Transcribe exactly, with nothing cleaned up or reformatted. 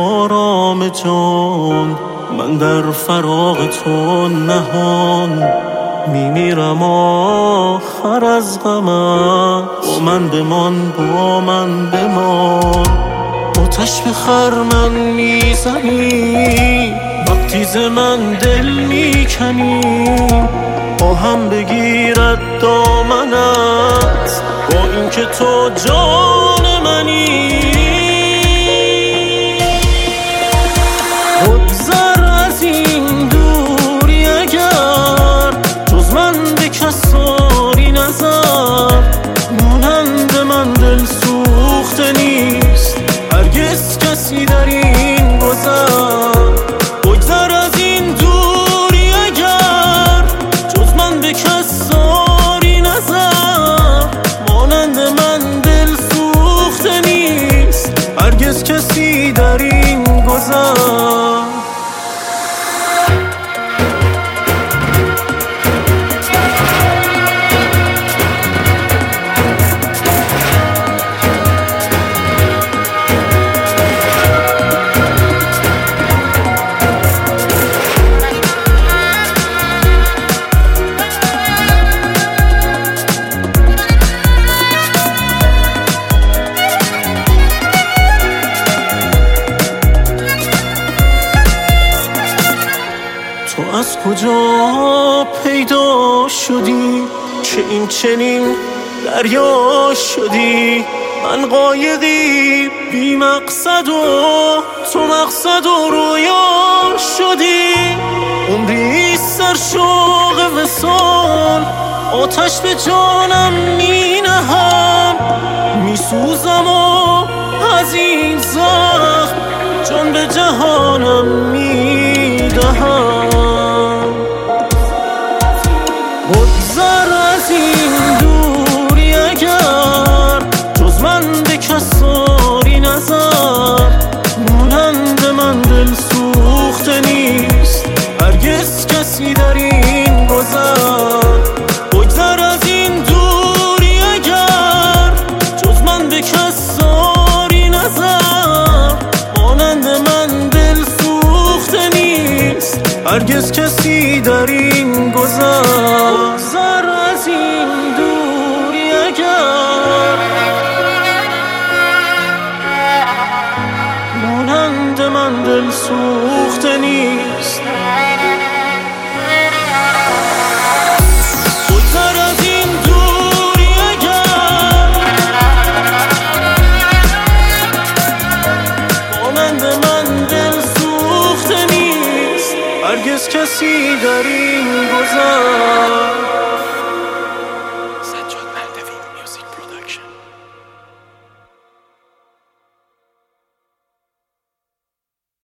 آرام جان، من در فراق تو نهان میمیرم آخر از غمت. با من بمان، با من بمان. آتش به خرمن میزنی وقتی ز من دل میکنی، آهم بگیرد دامنت با اینکه تو جان منی. بگذر از این دوری اگر جز من به کس داری نظر، مانند من دل سوخته نیست هرگز کسی در این گذر. بگذر از این دوری اگر جز من به کس داری نظر، مانند من دل سوخته نیست هرگز کسی در این گذر. تو از کجا پیدا شدی که این چنین دریا شدی؟ من قایقی بی مقصد و تو مقصد و رویا شدی. عمری سر شوق وصال آتش به جانم می نهم، می سوزم و از این زخم جان به جهانم می دهم. بگذر از این دوری اگر جز من به کس داری نظر، مانند من دل سوخته نیست هرگز کسی در این گذر. بگذر از این دوری اگر جز من به کس داری نظر، مانند من دل سوخته نیست هرگز کسی در این گذر. بگذر از این دوری اگر مانند من دل سوخته نیست. بگذر از این دوری اگر مانند من دل سوخته نیست هرگز کسی در این گذر.